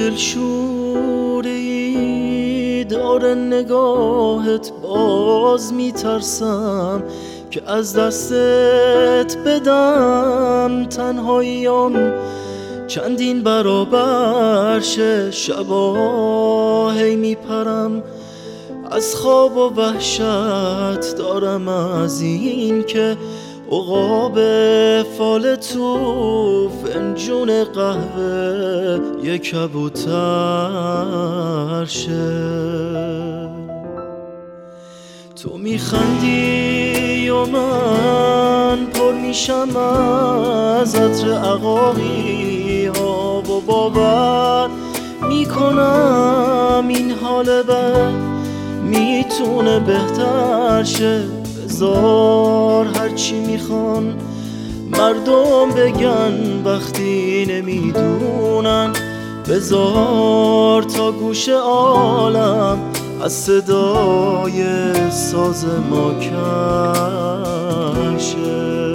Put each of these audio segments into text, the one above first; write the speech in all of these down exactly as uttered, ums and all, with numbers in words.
دلشوره‌ای داره نگاهت، باز میترسم که از دستت بدم. تنهاییام چندین برابر شه، شبا هی میپرم از خواب و وحشت دارم از این که عقاب فال تو فنجون قهوه یک کبوتر شه. تو میخندی و من پر میشم از عطر عقاقی ها و باور میکنم این حال بد میتونه بهتر شه. بذار هرچی میخوان مردم بگن وقتی نمیدونن، بذار تا گوش عالم از صدای ساز ما کن شه.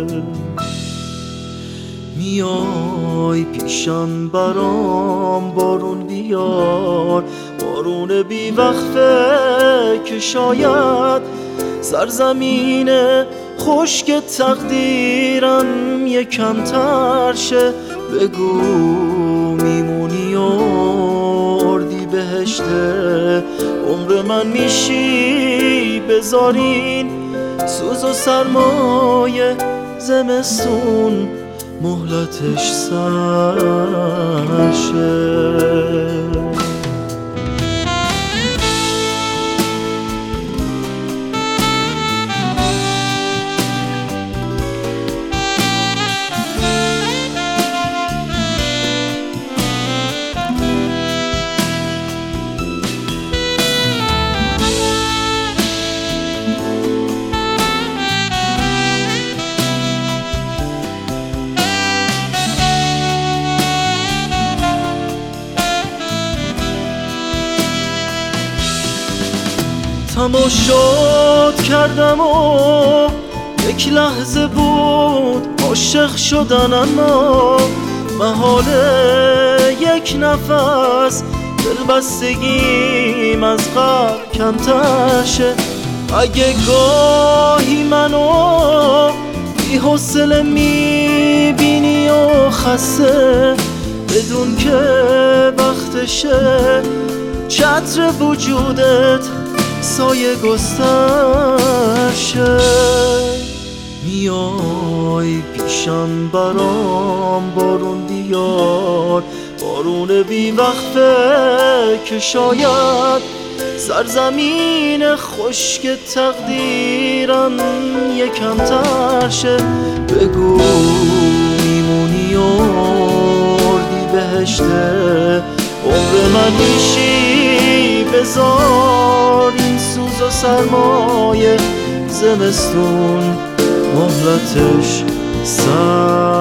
میای پیشم برام بارون بیار، بارون بی وقفه که شاید سرزمین خشک تقدیرم یکم تر شه. بگو میمونی و اردی بهشته عمر من میشی، بذارین سوز و سرمایه زمستون مهلتش سر شه. تماشات کردم و یک لحظه بود عاشق شدن، اما محال یک نفس دلبستگیم از قبل کمتر شه. اگه گاهی منو بی حوصله میبینی و خسته، بدون که وقتشه چتر وجودت سایه گستر شه. میای پیشم برام بارون بیار، بارون بی وقفه که شاید سرزمین خشک تقدیرم یکم تر شه. بگو میمونی و اردی بهشته عمر من میشی، بذار این سوز و سرمایه زمستون مهلتش سر